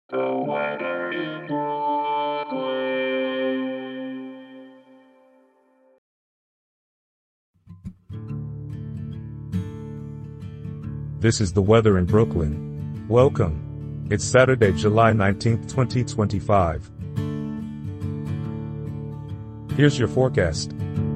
The weather in Brooklyn. This is the weather in Brooklyn. Welcome. It's Saturday, July 19th, 2025. Here's your forecast.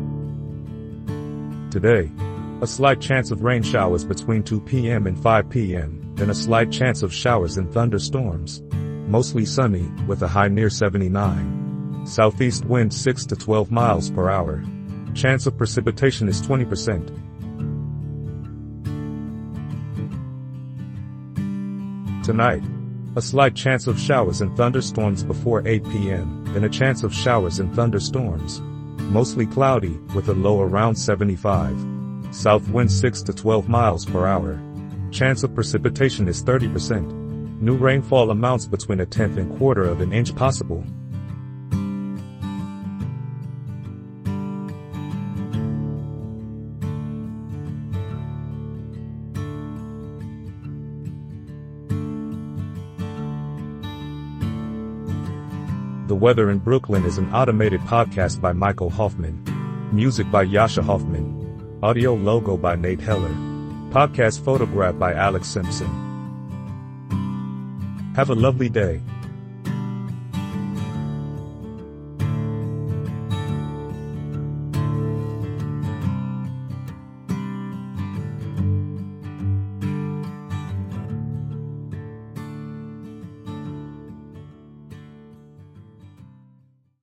Today, a slight chance of rain showers between 2 p.m. and 5 p.m., then a slight chance of showers and thunderstorms. Mostly sunny, with a high near 79. Southeast wind 6 to 12 miles per hour. Chance of precipitation is 20%. Tonight, a slight chance of showers and thunderstorms before 8 p.m., then a chance of showers and thunderstorms. Mostly cloudy, with a low around 75. South wind 6 to 12 miles per hour. Chance of precipitation is 30%. New rainfall amounts between 1/10 and 1/4 of an inch possible. The Weather in Brooklyn is an automated podcast by Michael Hoffman. Music by Yasha Hoffman. Audio logo by Nate Heller. Podcast photograph by Alex Simpson. Have a lovely day.